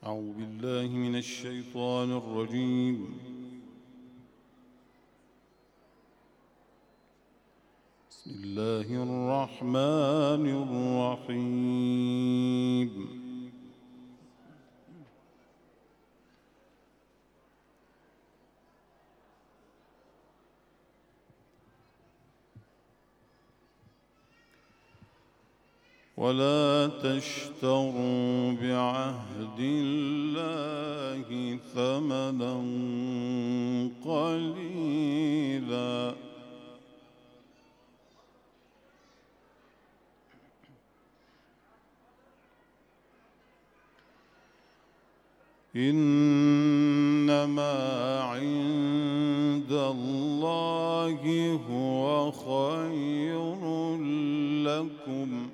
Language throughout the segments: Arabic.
أعوذ بالله من الشيطان الرجيم. بسم الله الرحمن الرحيم. ولا تشتروا بعهد الله ثمنا قليلا إنما عند الله هو خير لكم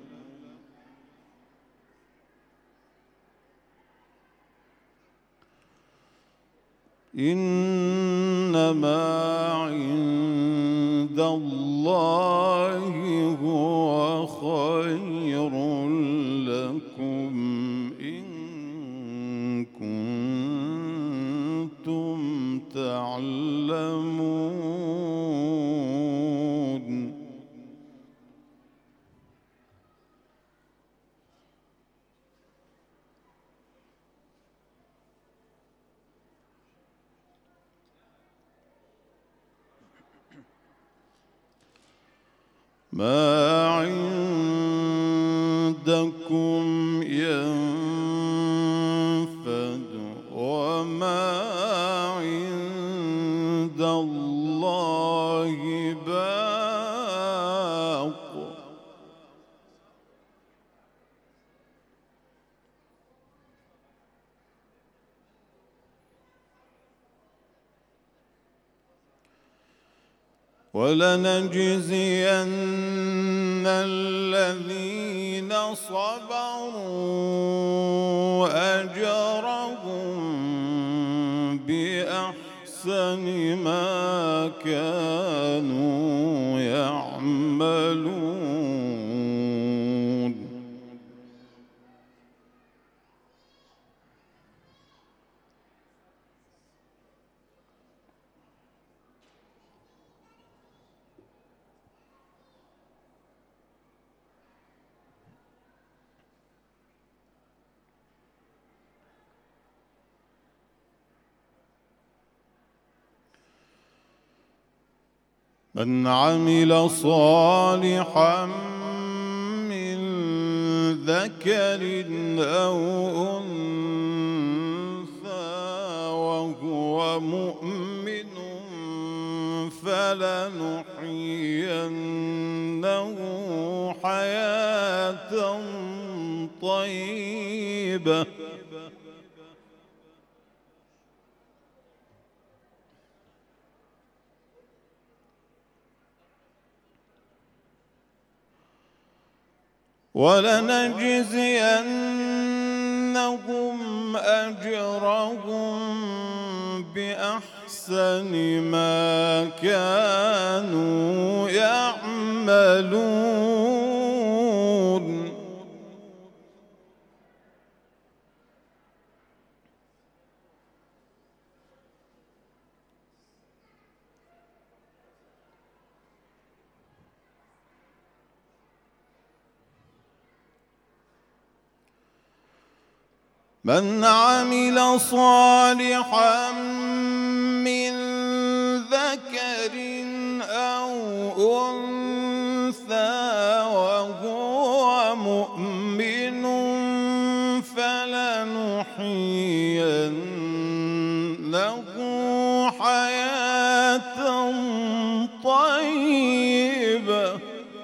إنما عند الله هو خير لكم إن كنتم تعلمون. ما عندكم ينفد وما عند الله باق ولنجزين الذين صبروا أجرهم بأحسن ما كانوا يعملون. من عمل صالحا من ذكر أو أنثى وهو مؤمن فلنحيينه حياة طيبة ولنجزينهم أجرهم بأحسن ما كانوا يعملون. من عمل صالحا من ذكر أو أنثى وهو مؤمن فلنحيينه حياة طيبة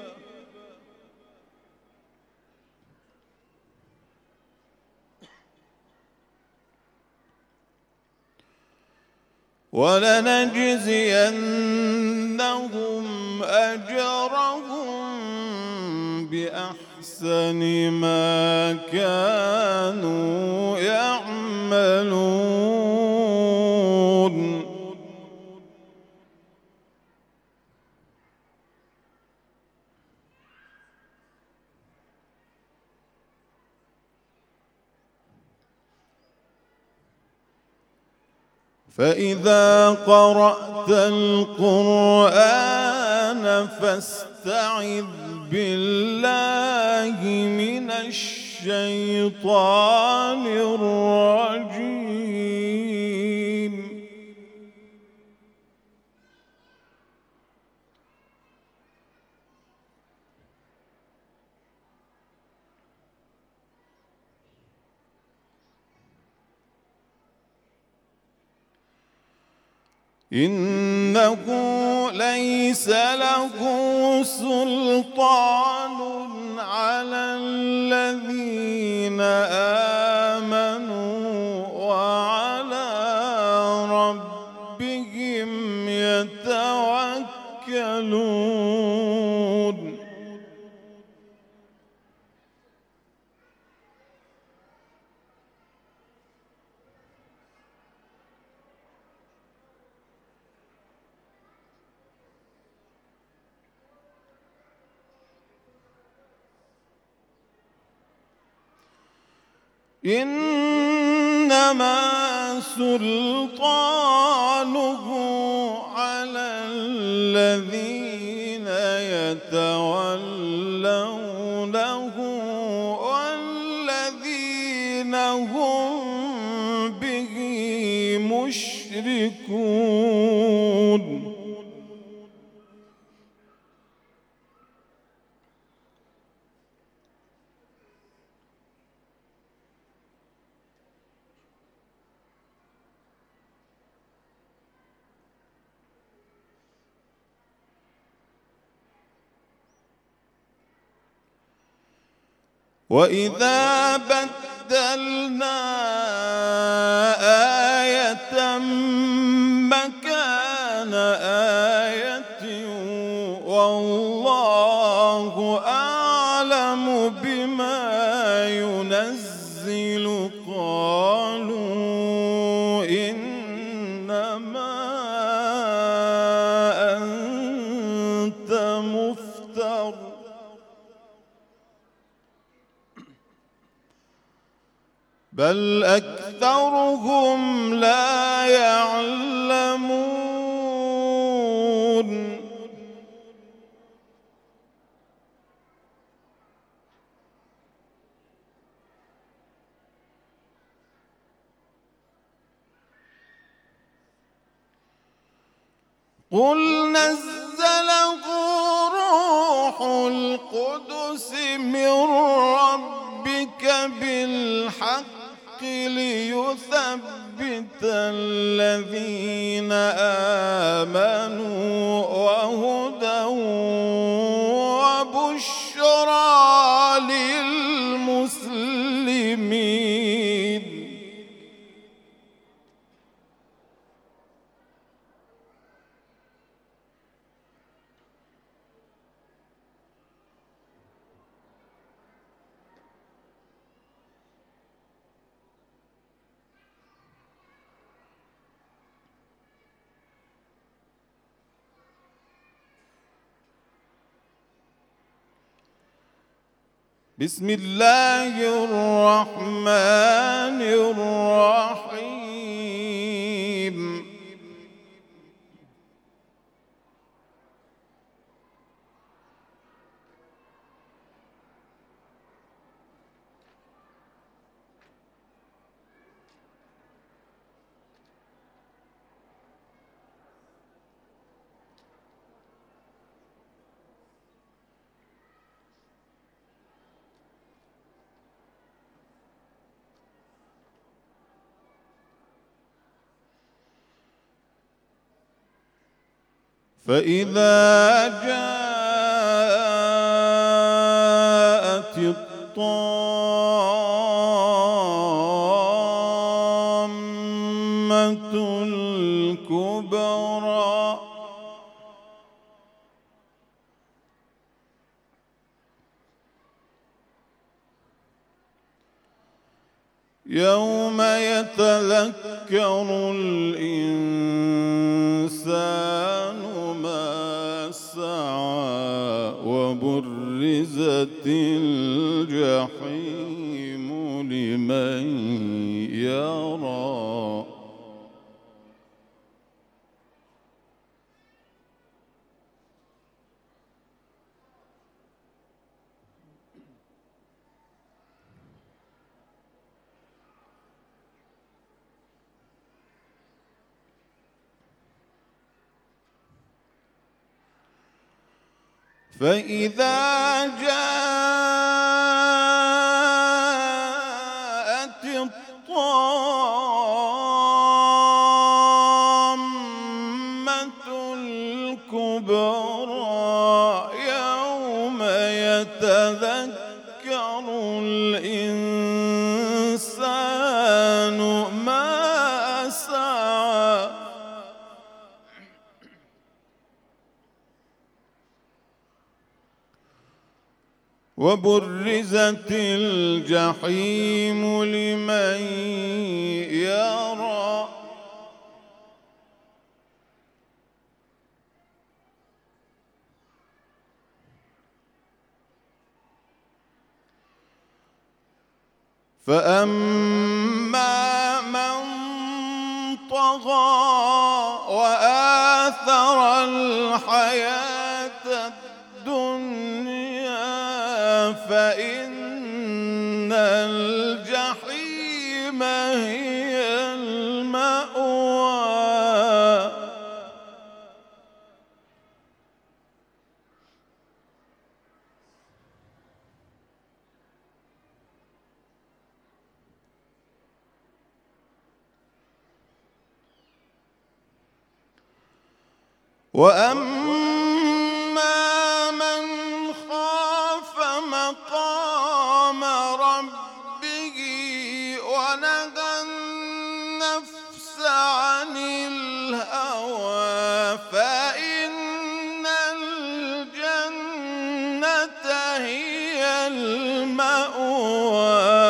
ولنجزينهم أجرهم بأحسن ما كانوا يعملون. فإذا قرأت القرآن فاستعذ بالله من الشيطان الرجيم. إنه ليس له سلطان على الذين آمنوا وعلى ربهم يتوكلون. إنما سلطانه على الذين يتولونه والذين هم به مشركون. وإذا بدلنا آية مكان آية والله أعلم بما ينزل قالوا إنما أنت مفتر بل أكثرهم لا يعلمون. قل نزله روح القدس من ربك بالحق ليثبت الذين آمنوا وهدى وبشرى للمسلمين. بسم الله الرحمن الرحيم. فإذا جاءت الطامة الكبرى يوم يتذكر الإنسان ما سعى وبرزت الجحيم لمن يرى فإذا جاءت الطامة الكبرى يوم يتذكر الإنسان ما سعى وبرزت الجحيم لمن يرى فأما من طغى وآثر الحياة الدنيا فإن الجحيم هي المأوى وأما من خاف مقام ربه ونهى النفس عن الهوى فإن الجنة هي المأوى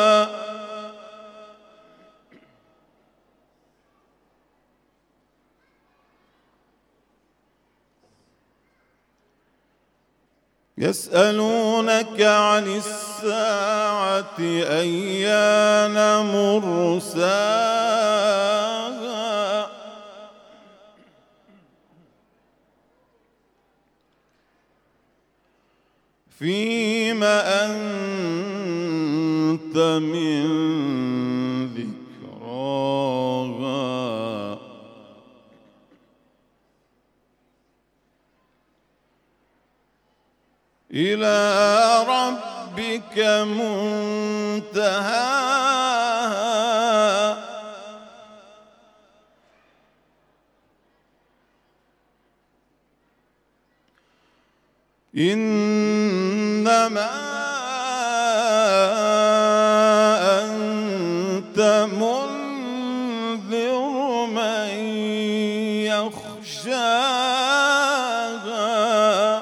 يسألونك عن الساعة أيان مرساها فيم أنت من ذكراها إلى ربك منتهاها إنما أنت منذر من يخشاها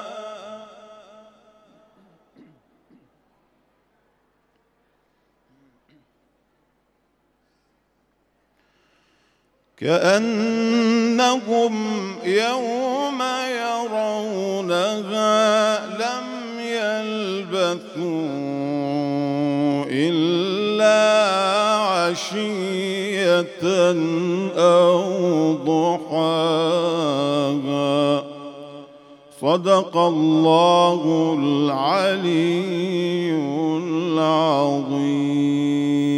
كأنهم يوم يرونها لم يلبثوا إلا عشية أو ضحاها صدق الله العلي العظيم.